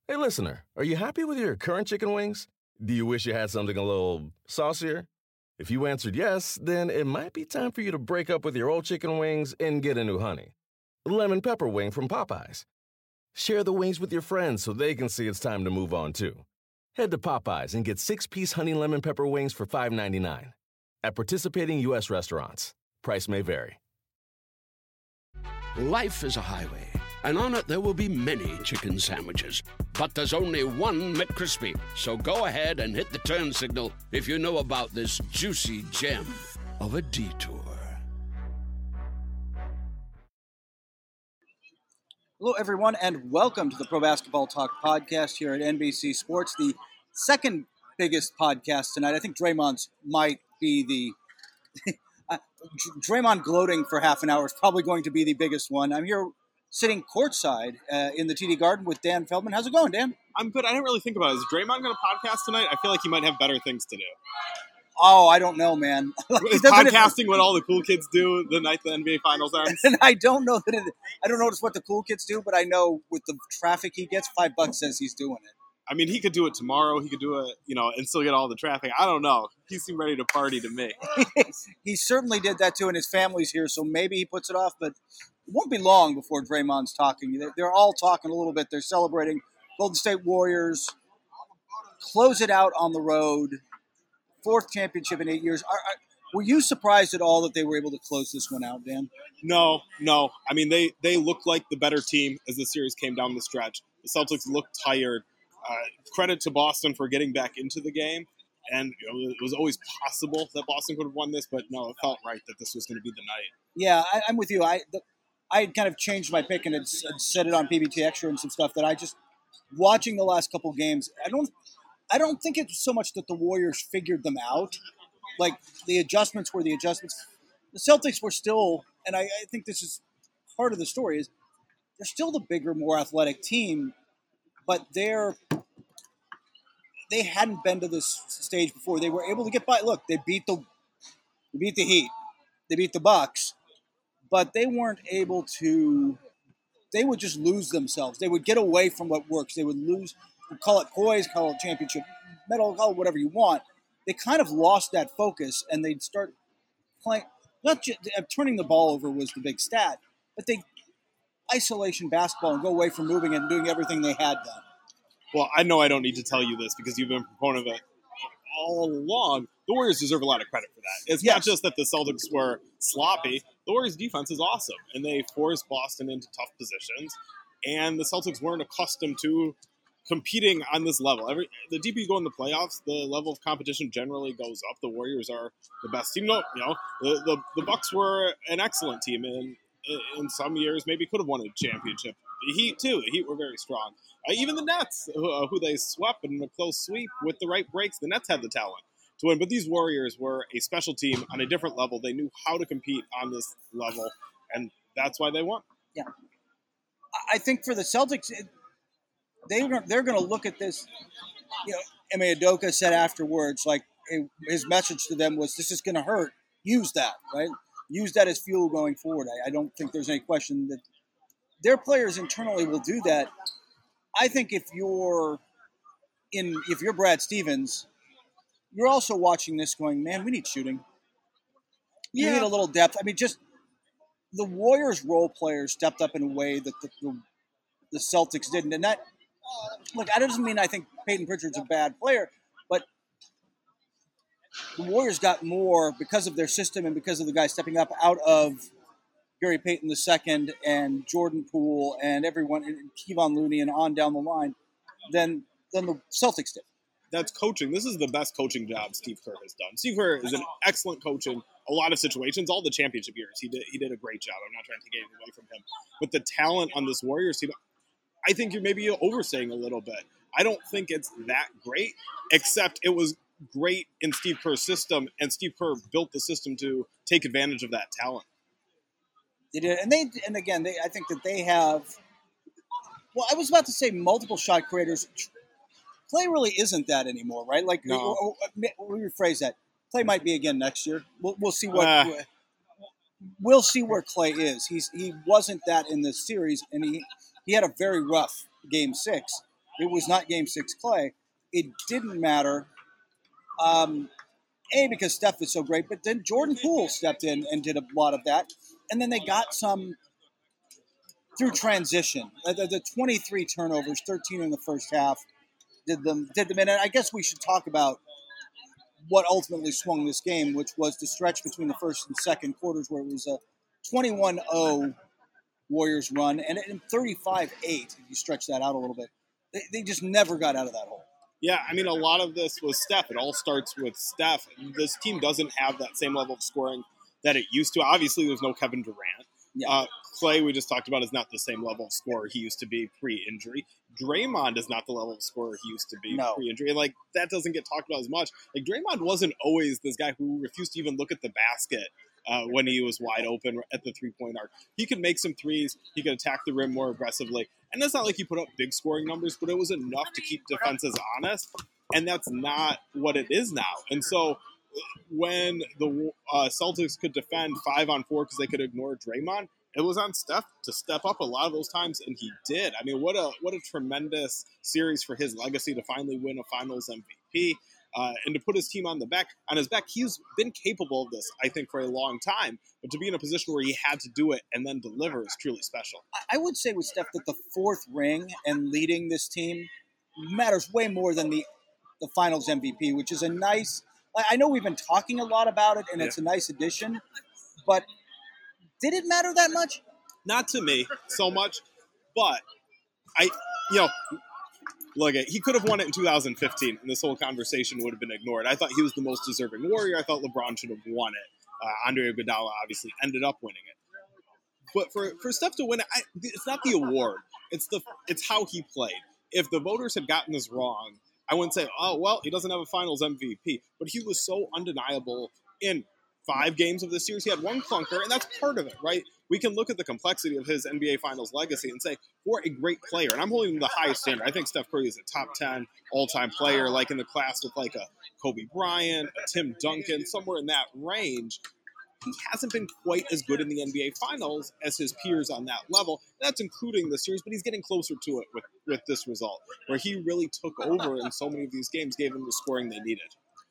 Hey, listener, are you happy with your current chicken wings? Do you wish you had something a little saucier? If you answered yes, then it might be time for you to break up with your old chicken wings and get a new honey. Lemon pepper wing from Popeyes. Share the wings with your friends so they can see it's time to move on too. Head to Popeyes and get 6-piece honey lemon pepper wings for $5.99. At participating U.S. restaurants. Price may vary. Life is a highway, and on it there will be many chicken sandwiches. But there's only one McCrispy. So go ahead and hit the turn signal if you know about this juicy gem of a detour. Hello, everyone, and welcome to the Pro Basketball Talk podcast here at NBC Sports, the second biggest podcast tonight. I think Draymond's might be the Draymond gloating for half an hour is probably going to be the biggest one. I'm here sitting courtside in the TD Garden with Dan Feldman. How's it going, Dan? I'm good. I didn't really think about it. Is Draymond going to podcast tonight? I feel like he might have better things to do. Oh, I don't know, man. Is podcasting what all the cool kids do the night the NBA Finals ends? And I don't know that I don't notice what the cool kids do, but I know with the traffic he gets, $5 says he's doing it. I mean, he could do it tomorrow. He could do it, and still get all the traffic. I don't know. He seemed ready to party to me. He certainly did that too, and his family's here, so maybe he puts it off, but it won't be long before Draymond's talking. They're all talking a little bit. They're celebrating. Golden State Warriors close it out on the road. 4th championship in 8 years. Were you surprised at all that they were able to close this one out, Dan? No. I mean, they looked like the better team as the series came down the stretch. The Celtics looked tired. Credit to Boston for getting back into the game. And it was always possible that Boston could have won this, but no, it felt right that this was going to be the night. Yeah, I'm with you. I had kind of changed my pick and had said it on PBT Extra and some stuff that I just, watching the last couple games, I don't think it's so much that the Warriors figured them out. Like, the adjustments were the adjustments. The Celtics were still, and I think this is part of the story, is they're still the bigger, more athletic team, but they hadn't been to this stage before. They were able to get by. Look, they beat the Heat. They beat the Bucks, but they weren't able to. They would just lose themselves. They would get away from what works. They would lose. Call it poise, call it championship medal, call it whatever you want. They kind of lost that focus, and they'd start playing. Not just, turning the ball over was the big stat, but they isolation basketball and go away from moving and doing everything they had done. Well, I know I don't need to tell you this because you've been a proponent of it all along. The Warriors deserve a lot of credit for that. It's not just that the Celtics were sloppy. The Warriors' defense is awesome, and they forced Boston into tough positions. And the Celtics weren't accustomed to competing on this level. The deeper you go in the playoffs, the level of competition generally goes up. The Warriors are the best team. The Bucks were an excellent team, and in some years maybe could have won a championship. The Heat too. The Heat were very strong. Even the Nets, who they swept in a close sweep with the right breaks, the Nets had the talent to win. But these Warriors were a special team on a different level. They knew how to compete on this level, and that's why they won. Yeah, I think for the Celtics, they're going to look at this. Ime Udoka said afterwards, like, his message to them was, "This is going to hurt. Use that, right? Use that as fuel going forward." I don't think there's any question that their players internally will do that. I think if you're Brad Stevens, you're also watching this going, man, we need shooting. We need a little depth. I mean, just the Warriors role players stepped up in a way that the Celtics didn't. And that doesn't mean I think Peyton Pritchard's a bad player, but the Warriors got more because of their system and because of the guys stepping up out of Gary Payton II and Jordan Poole and everyone, and Kevon Looney and on down the line, than the Celtics did. That's coaching. This is the best coaching job Steve Kerr has done. Steve Kerr is an excellent coach in a lot of situations. All the championship years, he did a great job. I'm not trying to take anything away from him. But the talent on this Warriors team, I think you're maybe oversaying a little bit. I don't think it's that great, except it was great in Steve Kerr's system, and Steve Kerr built the system to take advantage of that talent. They did, and again, I think that they have. Well, I was about to say multiple shot creators. Clay really isn't that anymore, right? Like, no. We rephrase that. Clay might be again next year. We'll see what. We'll see where Clay is. He wasn't that in this series, and he had a very rough Game 6. It was not Game 6 Clay. It didn't matter, because Steph is so great, but then Jordan Poole stepped in and did a lot of that. And then they got some through transition. The 23 turnovers, 13 in the first half, did them in. And I guess we should talk about what ultimately swung this game, which was the stretch between the first and second quarters where it was a 21-0 Warriors run, and 35-8, if you stretch that out a little bit. They just never got out of that hole. Yeah, I mean, a lot of this was Steph. It all starts with Steph. This team doesn't have that same level of scoring that it used to. Obviously, there's no Kevin Durant. Yeah. Clay, we just talked about, is not the same level of scorer he used to be pre-injury. Draymond is not the level of scorer he used to be pre-injury. And, that doesn't get talked about as much. Draymond wasn't always this guy who refused to even look at the basket when he was wide open at the three-point arc. He could make some threes. He could attack the rim more aggressively. And it's not like he put up big scoring numbers, but it was enough to keep defenses honest. And that's not what it is now. And so when the Celtics could defend 5-on-4 because they could ignore Draymond, it was on Steph to step up a lot of those times, and he did. I mean, what a tremendous series for his legacy to finally win a Finals MVP. And to put his team on his back, he's been capable of this, I think, for a long time. But to be in a position where he had to do it and then deliver is truly special. I would say with Steph that the fourth ring and leading this team matters way more than the Finals MVP, which is a nice. I know we've been talking a lot about it, and it's a nice addition. But did it matter that much? Not to me so much, but look, he could have won it in 2015, and this whole conversation would have been ignored. I thought he was the most deserving Warrior. I thought LeBron should have won it. Andre Iguodala obviously ended up winning it. But for Steph to win it, it's not the award. It's how he played. If the voters had gotten this wrong, I wouldn't say, oh, well, he doesn't have a Finals MVP. But he was so undeniable in 5 games of this series. He had one clunker, and that's part of it, right? We can look at the complexity of his NBA Finals legacy and say, for a great player, and I'm holding him to the highest standard. I think Steph Curry is a top 10 all-time player, like in the class with like a Kobe Bryant, a Tim Duncan, somewhere in that range. He hasn't been quite as good in the NBA Finals as his peers on that level. That's including the series, but he's getting closer to it with this result, where he really took over in so many of these games, gave them the scoring they needed.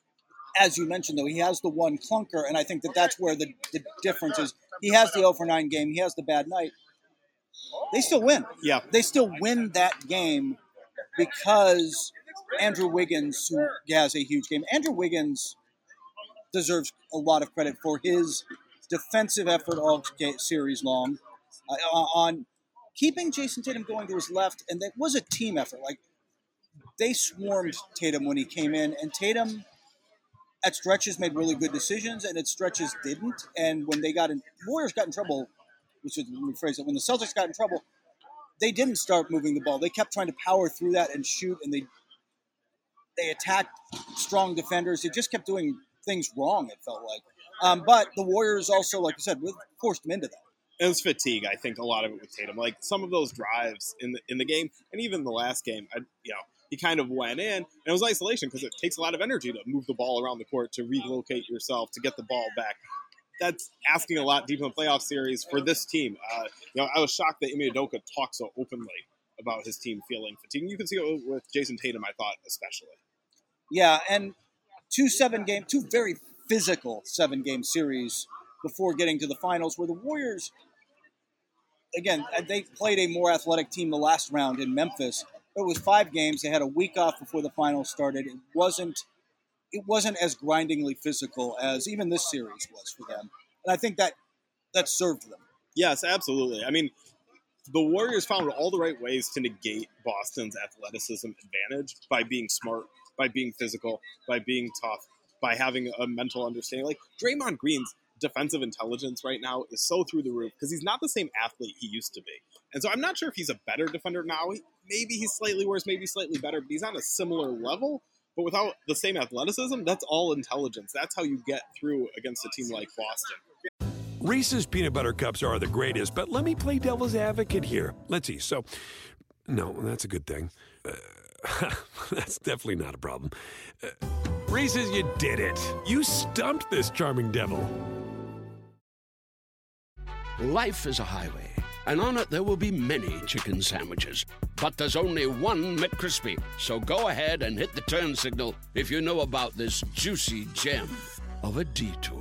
As you mentioned, though, he has the one clunker, and I think that's where the difference is. He has the 0-for-9 game. He has the bad night. They still win. Yeah. They still win that game because Andrew Wiggins, who has a huge game. Andrew Wiggins deserves a lot of credit for his defensive effort all series long on keeping Jason Tatum going to his left, and that was a team effort. They swarmed Tatum when he came in, and Tatum at stretches made really good decisions, and at stretches didn't. And when Warriors got in trouble, which is, let me phrase it, when the Celtics got in trouble, they didn't start moving the ball. They kept trying to power through that and shoot, and they attacked strong defenders. They just kept doing things wrong, it felt like. But the Warriors also, like I said, forced them into that. It was fatigue, I think, a lot of it with Tatum. Some of those drives in the game, and even the last game, he kind of went in, and it was isolation because it takes a lot of energy to move the ball around the court, to relocate yourself, to get the ball back. That's asking a lot deep in the playoff series for this team. I was shocked that Ime Udoka talked so openly about his team feeling fatigue. You can see it with Jason Tatum, I thought, especially. Yeah, and two very physical 7-game series before getting to the finals, where the Warriors, again, they played a more athletic team the last round in Memphis. It was 5 games. They had a week off before the finals started. It wasn't as grindingly physical as even this series was for them. And I think that served them. Yes, absolutely. I mean, the Warriors found all the right ways to negate Boston's athleticism advantage by being smart, by being physical, by being tough, by having a mental understanding. Draymond Green's defensive intelligence right now is so through the roof because he's not the same athlete he used to be. And so I'm not sure if he's a better defender now. Maybe he's slightly worse, maybe slightly better, but he's on a similar level. But without the same athleticism, that's all intelligence. That's how you get through against a team like Boston. Reese's Peanut Butter Cups are the greatest, but let me play devil's advocate here. Let's see. So, no, that's a good thing. That's definitely not a problem. Reese's, you did it. You stumped this charming devil. Life is a highway, And on it, there will be many chicken sandwiches. But there's only one McCrispy. So go ahead and hit the turn signal if you know about this juicy gem of a detour.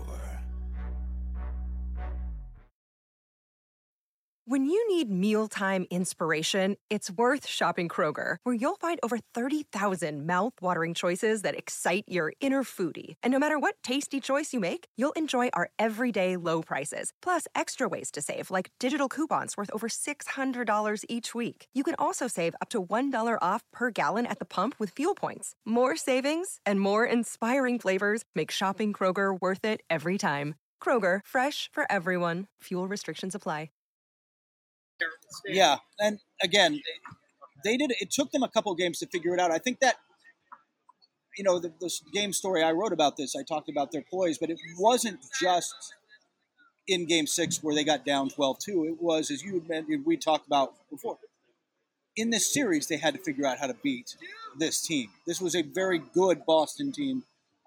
When you need mealtime inspiration, it's worth shopping Kroger, where you'll find over 30,000 mouth-watering choices that excite your inner foodie. And no matter what tasty choice you make, you'll enjoy our everyday low prices, plus extra ways to save, like digital coupons worth over $600 each week. You can also save up to $1 off per gallon at the pump with fuel points. More savings and more inspiring flavors make shopping Kroger worth it every time. Kroger, fresh for everyone. Fuel restrictions apply. Yeah, and again, they did. It took them a couple games to figure it out. I think that, the game story I wrote about this, I talked about their poise, but it wasn't just in Game 6 where they got down 12-2. It was, as you had mentioned, we talked about before. In this series, they had to figure out how to beat this team. This was a very good Boston team.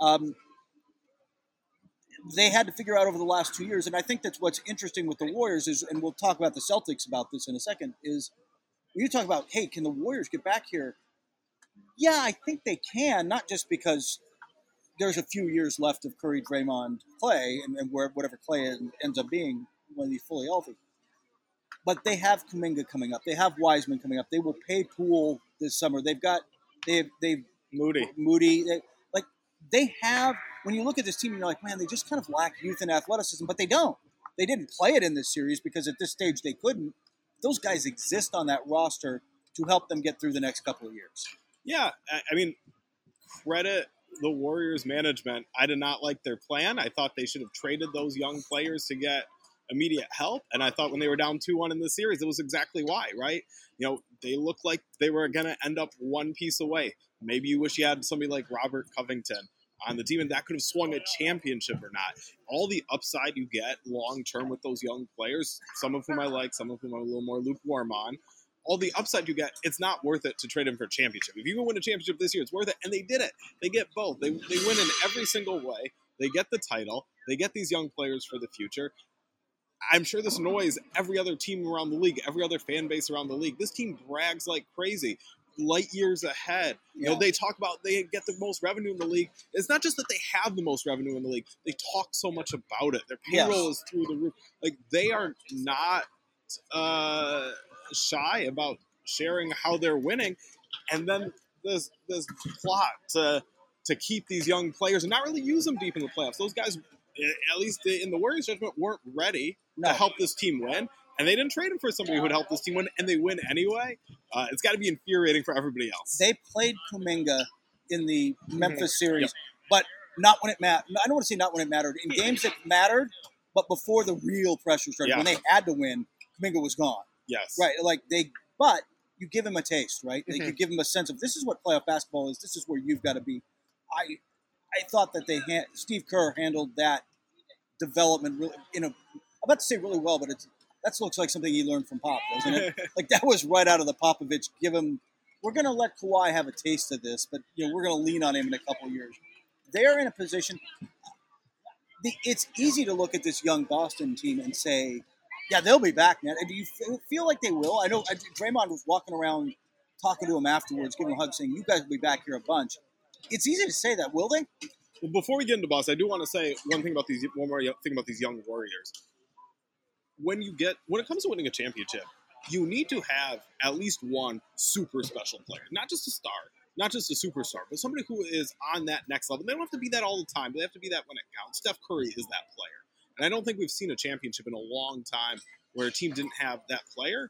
They had to figure out over the last 2 years, and I think that's what's interesting with the Warriors is, and we'll talk about the Celtics about this in a second, is when you talk about, hey, can the Warriors get back here? Yeah, I think they can, not just because there's a few years left of Curry, Draymond, Clay, and whatever Clay ends up being when he's fully healthy. But they have Kuminga coming up. They have Wiseman coming up. They will pay Poole this summer. They've Moody. They have, when you look at this team, you're like, man, they just kind of lack youth and athleticism, but they don't. They didn't play it in this series because at this stage they couldn't. Those guys exist on that roster to help them get through the next couple of years. Yeah, I mean, credit the Warriors management. I did not like their plan. I thought they should have traded those young players to get immediate help, and I thought when they were down 2-1 in the series, it was exactly why, right? They looked like they were going to end up one piece away. Maybe you wish you had somebody like Robert Covington on the team, and that could have swung a championship or not. All the upside you get long-term with those young players, some of whom I like, some of whom I'm a little more lukewarm on, all the upside you get, it's not worth it to trade them for a championship. If you can win a championship this year, it's worth it, and they did it. They get both. They win in every single way. They get the title. They get these young players for the future. I'm sure this annoys every other team around the league, every other fan base around the league. This team brags like crazy. Light years ahead. Yeah. They talk about they get the most revenue in the league. It's not just that they have the most revenue in the league. They talk so much about it. Their payroll is through the roof. Like, they are not shy about sharing how they're winning. And then this plot to keep these young players and not really use them deep in the playoffs. Those guys, at least in the Warriors' judgment, weren't ready to help this team win. And they didn't trade him for somebody who would help this team win, and they win anyway. It's got to be infuriating for everybody else. They played Kuminga in the Memphis series, but not when it mattered. I don't want to say not when it mattered. In games that mattered, but before the real pressure started, when they had to win, Kuminga was gone. Yes. Right. But you give him a taste, right? You give him a sense of, this is what playoff basketball is. This is where you've got to be. I thought that Steve Kerr handled that development really, I'm about to say really well, but that looks like something he learned from Pop, doesn't it? Like, that was right out of the Popovich. We're going to let Kawhi have a taste of this, but we're going to lean on him in a couple of years. They're in a position. It's easy to look at this young Boston team and say, yeah, they'll be back, man. And do you feel like they will? I know Draymond was walking around talking to him afterwards, giving him a hug, saying, you guys will be back here a bunch. It's easy to say that, will they? Well, before we get into Boston, I do want to say one more thing about these young Warriors. When it comes to winning a championship, you need to have at least one super special player, not just a star, not just a superstar, but somebody who is on that next level. They don't have to be that all the time, but they have to be that when it counts. Steph Curry is that player. And I don't think we've seen a championship in a long time where a team didn't have that player.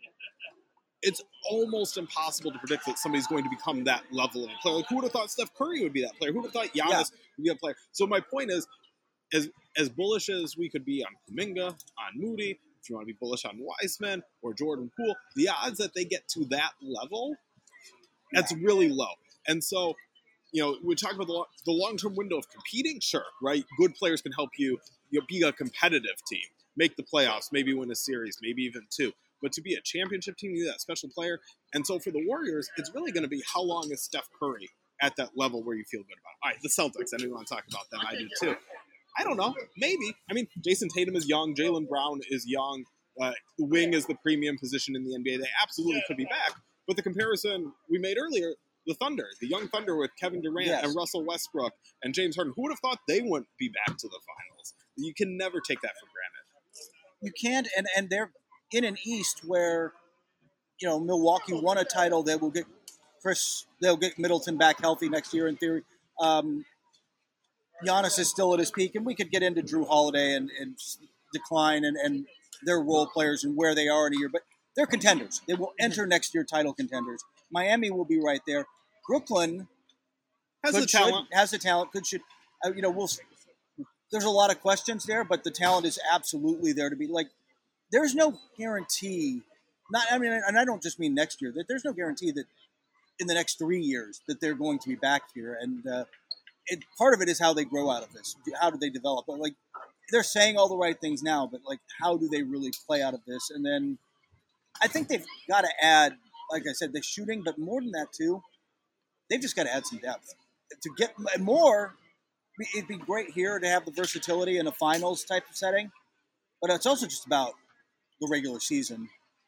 It's almost impossible to predict that somebody's going to become that level of a player. Like, who would have thought Steph Curry would be that player? Who would have thought Giannis would be that player? So my point is, as bullish as we could be on Kuminga, on Moody, if you want to be bullish on Wiseman or Jordan Poole, the odds that they get to that level, that's really low. And so, we talk about the long-term window of competing. Sure, right? Good players can help you be a competitive team, make the playoffs, maybe win a series, maybe even two. But to be a championship team, you need that special player. And so for the Warriors, it's really going to be, how long is Steph Curry at that level where you feel good about it? All right, the Celtics, I know you want to talk about them. I do too. I don't know. Maybe. I mean, Jason Tatum is young. Jaylen Brown is young. Wing is the premium position in the NBA. They absolutely could be back. But the comparison we made earlier, the Thunder, the young Thunder with Kevin Durant and Russell Westbrook and James Harden, who would have thought they wouldn't be back to the finals? You can never take that for granted. You can't, and they're in an East where, Milwaukee won a title. They will get they'll get Middleton back healthy next year in theory. Giannis is still at his peak, and we could get into Drew Holiday and decline and their role players and where they are in a year, but they're contenders. They will enter next year title contenders. Miami will be right there. Brooklyn has the talent. There's a lot of questions there, but the talent is absolutely there to be like. There's no guarantee. And I don't just mean next year. That there's no guarantee that in the next 3 years that they're going to be back here. And part of it is how they grow out of this. How do they develop? But like they're saying all the right things now, but like how do they really play out of this? And then I think they've got to add, like I said, the shooting, but more than that too. They've just got to add some depth to get more. It'd be great here to have the versatility in a finals type of setting, but it's also just about the regular season.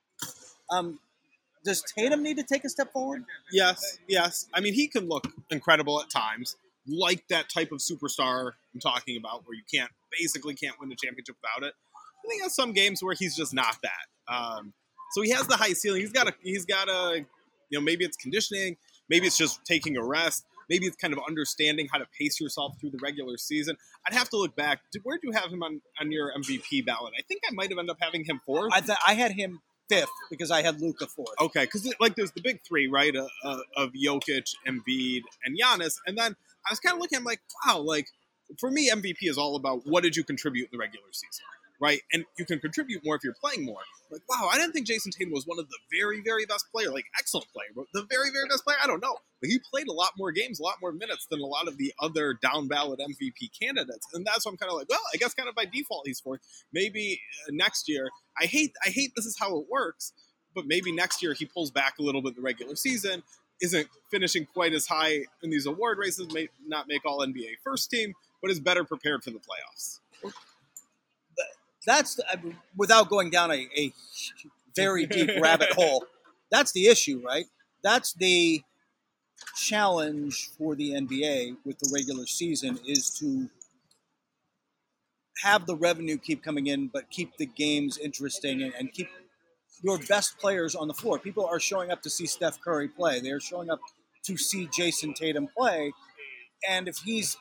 Does Tatum need to take a step forward? Yes. I mean, he can look incredible at times, like that type of superstar I'm talking about, where you basically can't win a championship without it. I think there's some games where he's just not that. So he has the high ceiling. He's got to, maybe it's conditioning, maybe it's just taking a rest. Maybe it's kind of understanding how to pace yourself through the regular season. I'd have to look back. Where do you have him on your MVP ballot? I think I might have ended up having him fourth. I had him fifth because I had Luka fourth. Okay, because there's the big three, right, of Jokic, Embiid, and Giannis. And then I was kind of looking, I'm like, wow, like, for me, MVP is all about what did you contribute in the regular season, right? And you can contribute more if you're playing more. Like, wow, I didn't think Jason Tatum was one of the very, very best player, like excellent player, but the very, very best player, I don't know. But he played a lot more games, a lot more minutes than a lot of the other down ballot MVP candidates. And that's why I'm kind of like, well, I guess kind of by default he's fourth. Maybe next year, I hate this is how it works, but maybe next year he pulls back a little bit in the regular season, isn't finishing quite as high in these award races, may not make all NBA first team, but is better prepared for the playoffs. That's without going down a very deep rabbit hole. That's the issue, right? That's the challenge for the NBA with the regular season is to have the revenue keep coming in, but keep the games interesting and keep your best players on the floor. People are showing up to see Steph Curry play. They're showing up to see Jason Tatum play. And if he's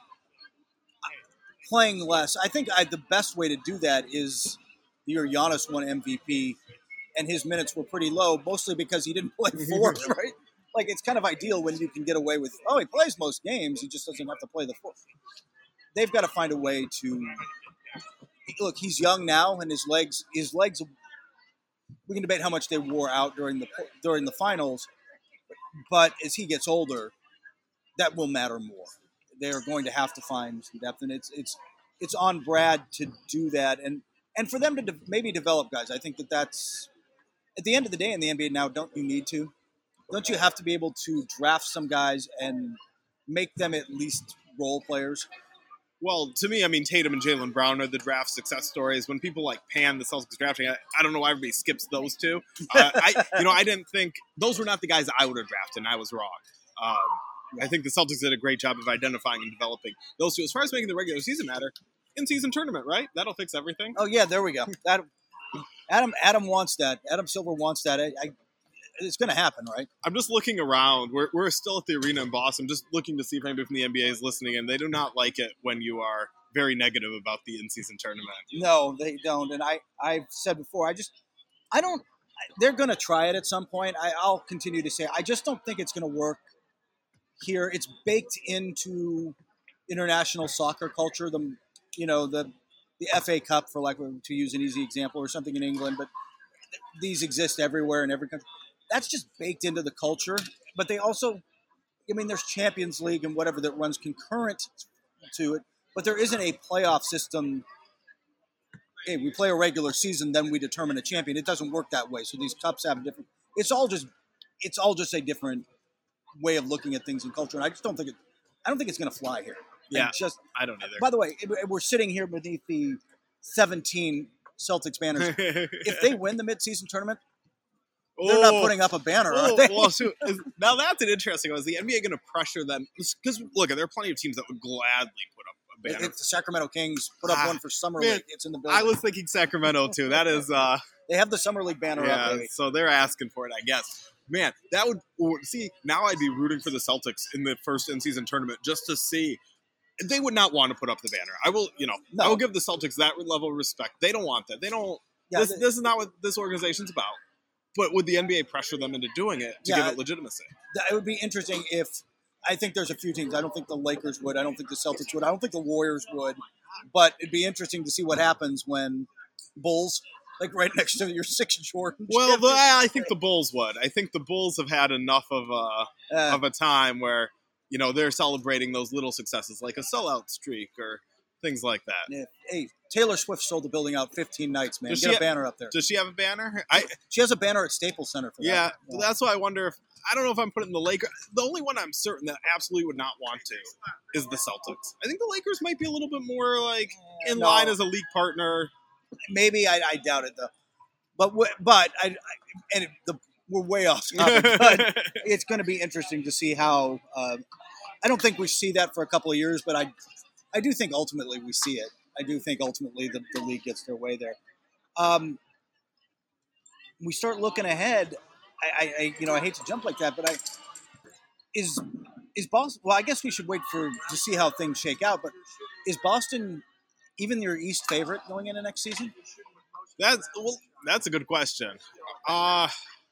playing less, I think the best way to do that is the year Giannis won MVP and his minutes were pretty low, mostly because he didn't play fourth, right? Like, it's kind of ideal when you can get away with, he plays most games, he just doesn't have to play the fourth. They've got to find a way to look. He's young now, and his legs. We can debate how much they wore out during the finals, but as he gets older, that will matter more. They are going to have to find some depth, and it's on Brad to do that, and for them to maybe develop guys. I think that's at the end of the day in the NBA now. Don't you need to? Don't you have to be able to draft some guys and make them at least role players? Well, to me, I mean, Tatum and Jaylen Brown are the draft success stories. When people pan the Celtics drafting, I don't know why everybody skips those two. I didn't think those were not the guys I would have drafted, and I was wrong. I think the Celtics did a great job of identifying and developing those two. As far as making the regular season matter, in-season tournament, right? That'll fix everything. Oh yeah, there we go. Adam wants that. Adam Silver wants that. It's going to happen, right? I'm just looking around. We're still at the arena in Boston. Just looking to see if anybody from the NBA is listening, and they do not like it when you are very negative about the in-season tournament. No, they don't. And I've said before, I don't. They're going to try it at some point. I'll continue to say I just don't think it's going to work here. It's baked into international soccer culture. The FA Cup, for to use an easy example, or something in England, but these exist everywhere in every country. That's just baked into the culture. But they also, there's Champions League and whatever that runs concurrent to it, but there isn't a playoff system. Hey, we play a regular season, then we determine a champion. It doesn't work that way. So these cups have a different. It's all just a different way of looking at things in culture, and I just don't think it's going to fly here. Yeah, I don't either. By the way, we're sitting here beneath the 17 Celtics banners. If they win the midseason tournament, they're not putting up a banner, are they? Well, shoot. Now that's an interesting one. Is the NBA going to pressure them? Because, look, there are plenty of teams that would gladly put up a banner. If the Sacramento Kings put up one for Summer League, it's in the building. I was thinking Sacramento, too. That is... they have the Summer League banner up, baby. So they're asking for it, I guess. Man, that would... See, now I'd be rooting for the Celtics in the first in-season tournament just to see... They would not want to put up the banner. I will, I will give the Celtics that level of respect. They don't want that. They don't... Yeah, this is not what this organization's about. But would the NBA pressure them into doing it to give it legitimacy? It would be interesting if... I think there's a few teams. I don't think the Lakers would. I don't think the Celtics would. I don't think the Warriors would. But it'd be interesting to see what happens when Bulls, like right next to your 6 Jordan. Well, I think the Bulls would. I think the Bulls have had enough of a time where, they're celebrating those little successes like a sellout streak or things like that. Yeah. Hey, Taylor Swift sold the building out 15 nights, man. Get a banner up there. Does she have a banner? She has a banner at Staples Center for that. Yeah, that's why I wonder if... I don't know if I'm putting the Lakers... The only one I'm certain that absolutely would not want to is the Celtics. I think the Lakers might be a little bit more, in line as a league partner. Maybe. I doubt it, though. But we're way off topic. But it's going to be interesting to see how... I don't think we see that for a couple of years, but I do think ultimately we see it. I do think ultimately the league gets their way there. We start looking ahead... I hate to jump like that, but is Boston? Well, I guess we should wait to see how things shake out. But is Boston even your East favorite going into next season? That's a good question. I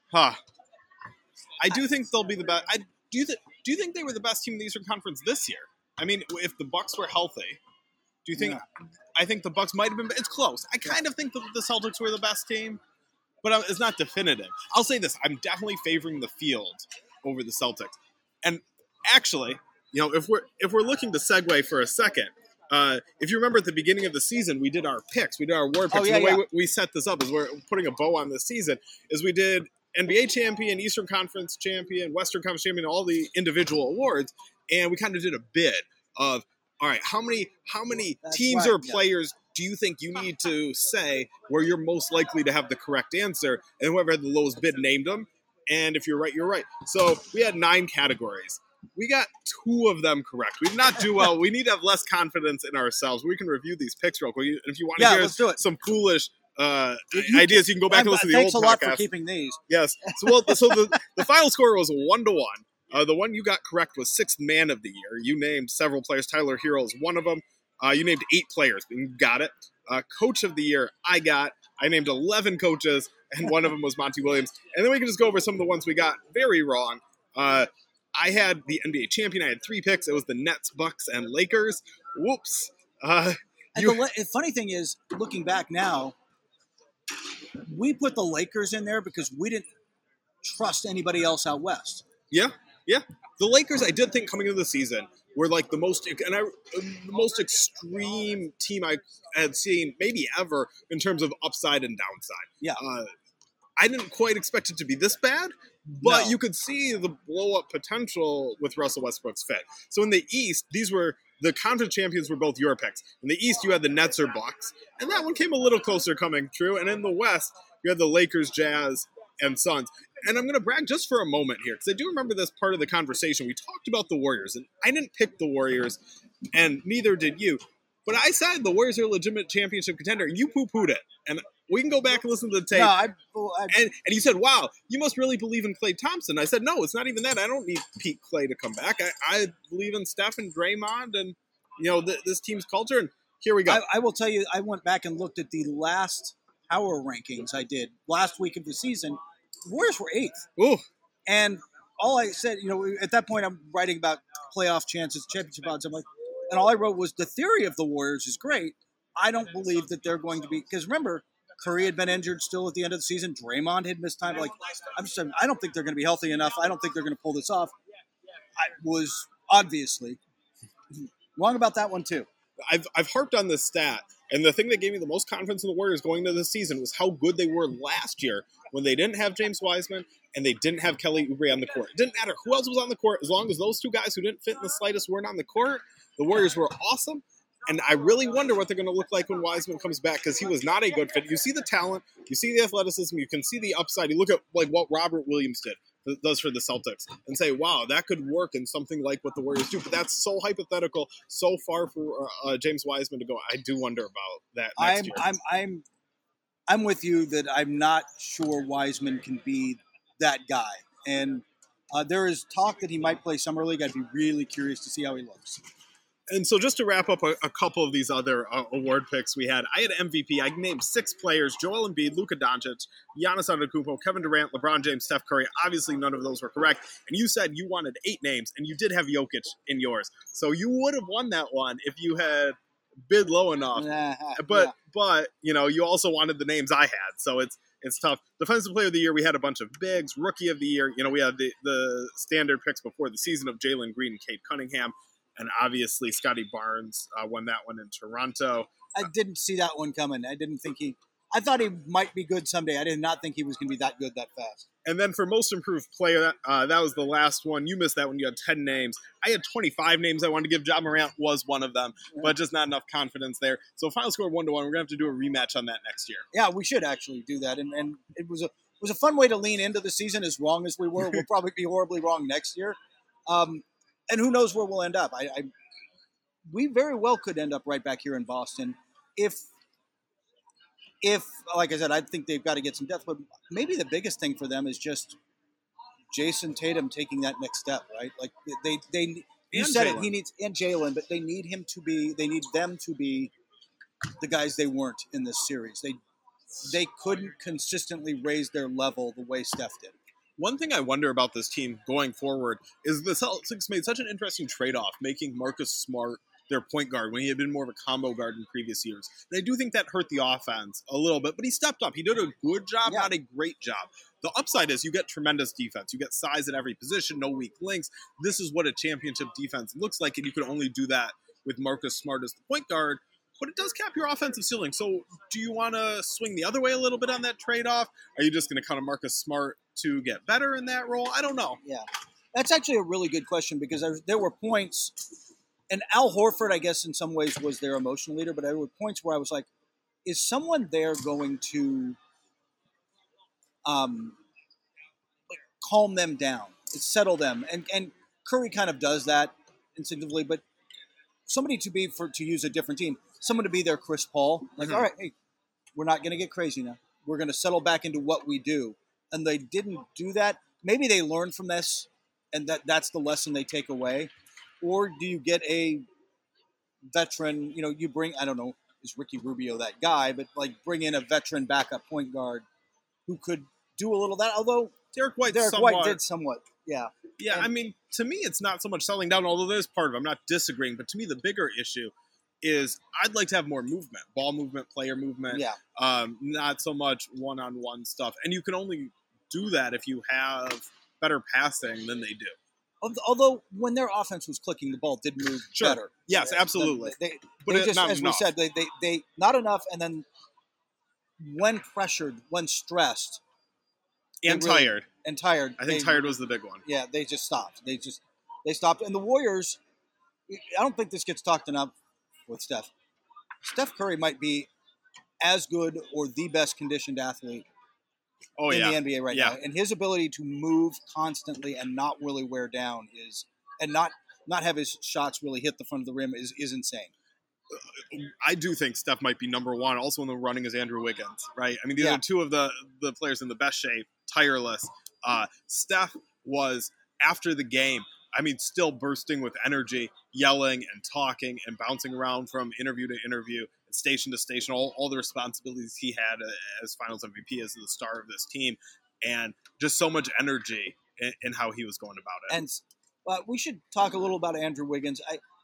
do think they'll be the best. Do you think they were the best team in the Eastern Conference this year? I mean, if the Bucks were healthy, do you think? Yeah. I think the Bucks might have been. It's close. I kind of think the Celtics were the best team. But it's not definitive. I'll say this. I'm definitely favoring the field over the Celtics. And actually, if we're looking to segue for a second, if you remember at the beginning of the season, we did our picks. We did our award picks. And the way we set this up is we're putting a bow on this season is we did NBA champion, Eastern Conference champion, Western Conference champion, all the individual awards. And we kind of did a bid of, all right, how many teams or players do you think you need to say where you're most likely to have the correct answer? And whoever had the lowest bid named them. And if you're right, you're right. So we had 9 categories. We got 2 of them correct. We did not do well. We need to have less confidence in ourselves. We can review these picks real quick. And if you want to hear some foolish ideas, you can go back and listen to the old podcast. Thanks a lot for keeping these. Yes. So the final score was 1-1. The one you got correct was 6th man of the year. You named several players. Tyler Hero is one of them. You named 8 players, and you got it. Coach of the year, I named 11 coaches, and one of them was Monty Williams. And then we can just go over some of the ones we got very wrong. I had the NBA champion. I had 3 picks. It was the Nets, Bucks, and Lakers. Whoops. The funny thing is, looking back now, we put the Lakers in there because we didn't trust anybody else out west. Yeah. The Lakers, I did think coming into the season, were like the most extreme team I had seen maybe ever in terms of upside and downside. Yeah. I didn't quite expect it to be this bad, but you could see the blow-up potential with Russell Westbrook's fit. So in the East, the conference champions were both your picks. In the East, you had the Nets or Bucks, and that one came a little closer coming true. And in the West, you had the Lakers, Jazz, and Suns. And I'm going to brag just for a moment here, because I do remember this part of the conversation. We talked about the Warriors, and I didn't pick the Warriors, and neither did you. But I said the Warriors are a legitimate championship contender, and you poo-pooed it. And we can go back and listen to the tape. No, and you said, wow, you must really believe in Klay Thompson. I said, no, it's not even that. I don't need Pete Clay to come back. I believe in Steph and Draymond and, this team's culture, and here we go. I will tell you, I went back and looked at the last power rankings I did last week of the season. The Warriors were 8th. Ooh. And all I said, at that point I'm writing about playoff chances, championship odds. I'm like, and all I wrote was the theory of the Warriors is great. I don't believe that they're going to be, because remember, Curry had been injured still at the end of the season. Draymond had missed time. I don't think they're going to be healthy enough. I don't think they're going to pull this off. I was obviously wrong about that one too. I've harped on this stat, and the thing that gave me the most confidence in the Warriors going into this season was how good they were last year when they didn't have James Wiseman and they didn't have Kelly Oubre on the court. It didn't matter who else was on the court. As long as those 2 guys who didn't fit in the slightest weren't on the court, the Warriors were awesome. And I really wonder what they're going to look like when Wiseman comes back, because he was not a good fit. You see the talent, you see the athleticism, you can see the upside. You look at like what Robert Williams does for the Celtics and say, wow, that could work in something like what the Warriors do. But that's so hypothetical, so far for James Wiseman to go. I do wonder about that next year. I'm with you that I'm not sure Wiseman can be that guy. And there is talk that he might play Summer League. I'd be really curious to see how he looks. And so just to wrap up a couple of these other award picks we had, I had MVP. I named 6 players: Joel Embiid, Luka Doncic, Giannis Antetokounmpo, Kevin Durant, LeBron James, Steph Curry. Obviously, none of those were correct. And you said you wanted 8 names, and you did have Jokic in yours. So you would have won that one if you had bid low enough. But you also wanted the names I had. So it's tough. Defensive Player of the Year, we had a bunch of bigs. Rookie of the Year, we had the standard picks before the season of Jalen Green and Cade Cunningham. And obviously, Scotty Barnes won that one in Toronto. I didn't see that one coming. I thought he might be good someday. I did not think he was going to be that good that fast. And then for Most Improved Player, that was the last one. You missed that one. You had 10 names. I had 25 names I wanted to give. Ja Morant was one of them, but just not enough confidence there. So final score 1-1. We're going to have to do a rematch on that next year. Yeah, we should actually do that. And it was a fun way to lean into the season. As wrong as we were, we'll probably be horribly wrong next year. And who knows where we'll end up. We very well could end up right back here in Boston if, like I said, I think they've got to get some depth. But maybe the biggest thing for them is just Jason Tatum taking that next step, right? Like they you said Jaylen. He needs, and Jalen, but they need them to be the guys they weren't in this series. They couldn't consistently raise their level the way Steph did. One thing I wonder about this team going forward is the Celtics made such an interesting trade-off, making Marcus Smart their point guard when he had been more of a combo guard in previous years. And I do think that hurt the offense a little bit, but he stepped up. He did a good job, not a great job. The upside is you get tremendous defense. You get size at every position, no weak links. This is what a championship defense looks like, and you can only do that with Marcus Smart as the point guard. But it does cap your offensive ceiling. So do you want to swing the other way a little bit on that trade-off? Are you just going to kind of Marcus Smart to get better in that role? I don't know. Yeah, that's actually a really good question, because there were points, and Al Horford, I guess, in some ways was their emotional leader, but there were points where I was like, is someone there going to calm them down, settle them? And Curry kind of does that instinctively, but somebody to use a different team, someone to be their Chris Paul, like, all right, hey, we're not going to get crazy now. We're going to settle back into what we do. And they didn't do that. Maybe they learned from this, and that's the lesson they take away. Or do you get a veteran, you bring, I don't know, is Ricky Rubio that guy, but like bring in a veteran backup point guard who could do a little of that, although Derek White did somewhat. Yeah. Yeah, and, I mean, to me, it's not so much settling down, although there's part of it. I'm not disagreeing, but to me, the bigger issue is I'd like to have more movement, ball movement, player movement, not so much one-on-one stuff. And you can only do that if you have better passing than they do. Although when their offense was clicking, the ball did move better. Yes, absolutely. But they just, not as enough. We said, they not enough, and then when pressured, when stressed, and tired. I think tired was the big one. Yeah, they just stopped. They stopped. And the Warriors, I don't think this gets talked enough with Steph. Steph Curry might be as good or the best conditioned athlete in the NBA right now. And his ability to move constantly and not really wear down and not have his shots really hit the front of the rim is insane. I do think Steph might be number one. Also in the running is Andrew Wiggins, right? I mean, these are two of the players in the best shape, tireless. Steph was, after the game, I mean, still bursting with energy, yelling and talking and bouncing around from interview to interview, station to station, all the responsibilities he had as Finals MVP, as the star of this team, and just so much energy in how he was going about it. And we should talk a little about Andrew Wiggins.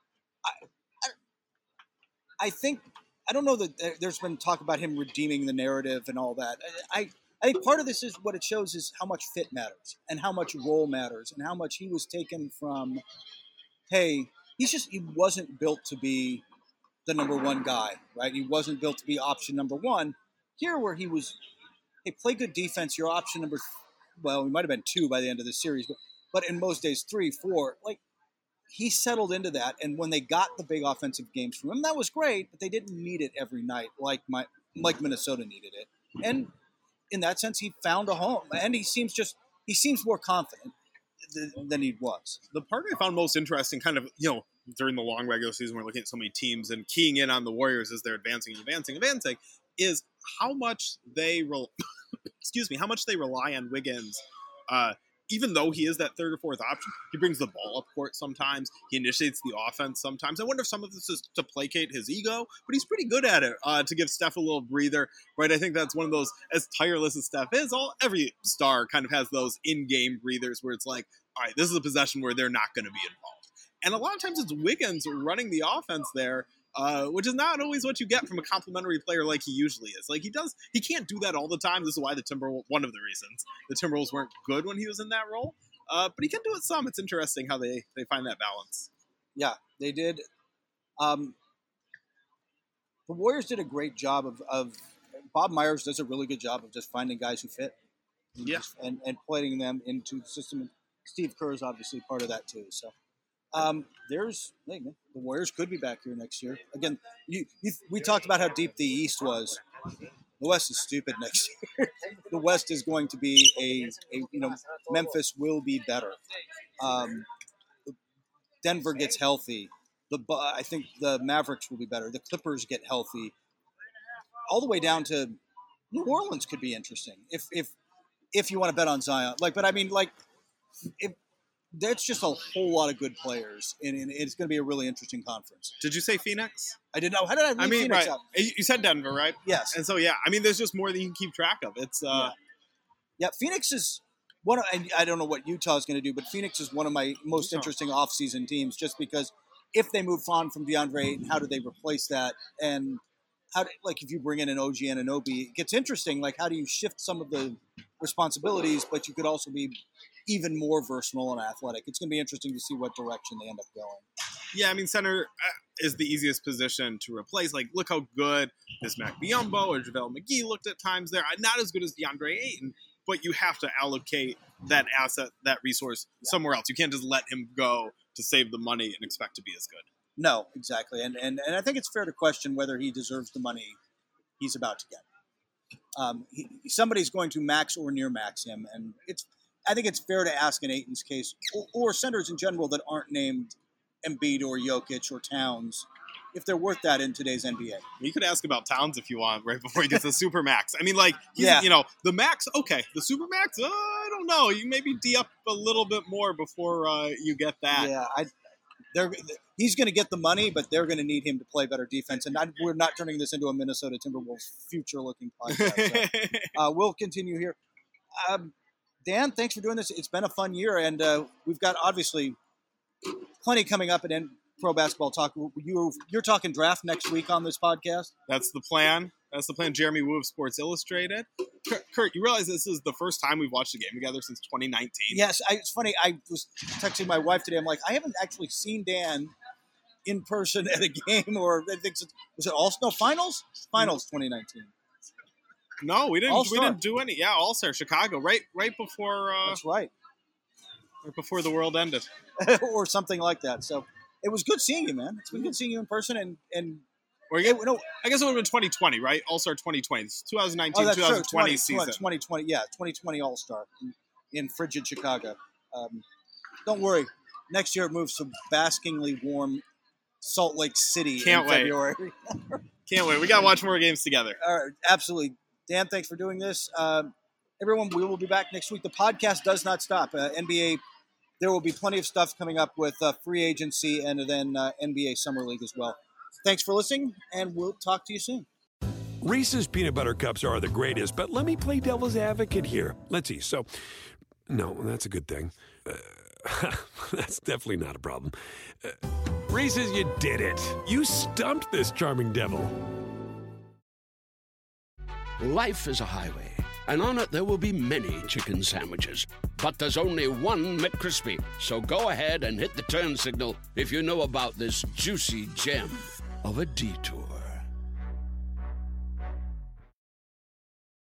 I think, I don't know that there's been talk about him redeeming the narrative and all that. I think part of this is what it shows is how much fit matters and how much role matters and how much he was taken from, hey, he wasn't built to be the number one guy, right? He wasn't built to be option number one. Here where he was, hey, play good defense, your option number, well, he might have been 2 by the end of the series, but in most days 3, 4, like he settled into that. And when they got the big offensive games from him, that was great, but they didn't need it every night like Minnesota needed it. And in that sense, he found a home, and he seems more confident than he was. The part I found most interesting, kind of, during the long regular season, we're looking at so many teams and keying in on the Warriors as they're advancing, is how much they how much they rely on Wiggins. Even though he is that third or fourth option, he brings the ball up court sometimes. He initiates the offense sometimes. I wonder if some of this is to placate his ego, but he's pretty good at it to give Steph a little breather, right? I think that's one of those, as tireless as Steph is, every star kind of has those in-game breathers where it's like, all right, this is a possession where they're not going to be involved. And a lot of times it's Wiggins running the offense there, which is not always what you get from a complimentary player like he usually is. Like he can't do that all the time. This is why one of the reasons the Timberwolves weren't good when he was in that role. But he can do it some. It's interesting how they find that balance. Yeah, they did. The Warriors did a great job of Bob Myers does a really good job of just finding guys who fit. And playing them into the system. Steve Kerr is obviously part of that too. So. The Warriors could be back here next year. Again, we talked about how deep the East was. The West is stupid next year. The West is going to be Memphis will be better. Denver gets healthy. I think the Mavericks will be better. The Clippers get healthy. All the way down to New Orleans could be interesting if you want to bet on Zion. That's just a whole lot of good players, and it's going to be a really interesting conference. Did you say Phoenix? I didn't know. How did I leave Phoenix out? You said Denver, right? Yes. And so, there's just more than you can keep track of. It's Phoenix is one. I don't know what Utah is going to do, but Phoenix is one of my most interesting off-season teams, just because if they move on from DeAndre Ayton, how do they replace that? And if you bring in an OG Anunoby, it gets interesting. Like, how do you shift some of the responsibilities, but you could also be even more versatile and athletic. It's going to be interesting to see what direction they end up going. Yeah, center is the easiest position to replace. Like, look how good Bismack Biyombo or JaVale McGee looked at times there. Not as good as DeAndre Ayton, but you have to allocate that asset, that resource somewhere else. You can't just let him go to save the money and expect to be as good. No, exactly. And I think it's fair to question whether he deserves the money he's about to get. Somebody's going to max or near max him, and I think it's fair to ask in Ayton's case, or centers in general that aren't named Embiid or Jokic or Towns, if they're worth that in today's NBA. You could ask about Towns if you want, right before he gets the super max. The max, okay. The super max, I don't know. You maybe D up a little bit more before you get that. Yeah, he's going to get the money, but they're going to need him to play better defense. And we're not turning this into a Minnesota Timberwolves future-looking podcast. So, we'll continue here. Dan, thanks for doing this. It's been a fun year, and we've got obviously plenty coming up in Pro Basketball Talk. You're talking draft next week on this podcast? That's the plan. Jeremy Wu of Sports Illustrated. Kurt, you realize this is the first time we've watched a game together since 2019? Yes. It's funny. I was texting my wife today. I'm like, I haven't actually seen Dan in person at a game, or I think was it All-Star Finals? Finals 2019. No, we didn't. All-Star. We didn't do any. Yeah, All-Star Chicago, right before. That's right. Right before the world ended, or something like that. So it was good seeing you, man. It's been good seeing you in person, and I guess it would have been 2020, right? All-Star 2020, it's 2019, 2020 season. 2020, yeah, 2020 All-Star in frigid Chicago. Don't worry, next year it moves to baskingly warm Salt Lake City in February. Can't wait. We got to watch more games together. All right, absolutely. Dan, thanks for doing this. Everyone, we will be back next week. The podcast does not stop. NBA, there will be plenty of stuff coming up with free agency and then NBA Summer League as well. Thanks for listening, and we'll talk to you soon. Reese's Peanut Butter Cups are the greatest, but let me play devil's advocate here. Let's see. So, no, that's a good thing. That's definitely not a problem. Reese's, you did it. You stumped this charming devil. Life is a highway, and on it there will be many chicken sandwiches. But there's only one McCrispy. So go ahead and hit the turn signal if you know about this juicy gem of a detour.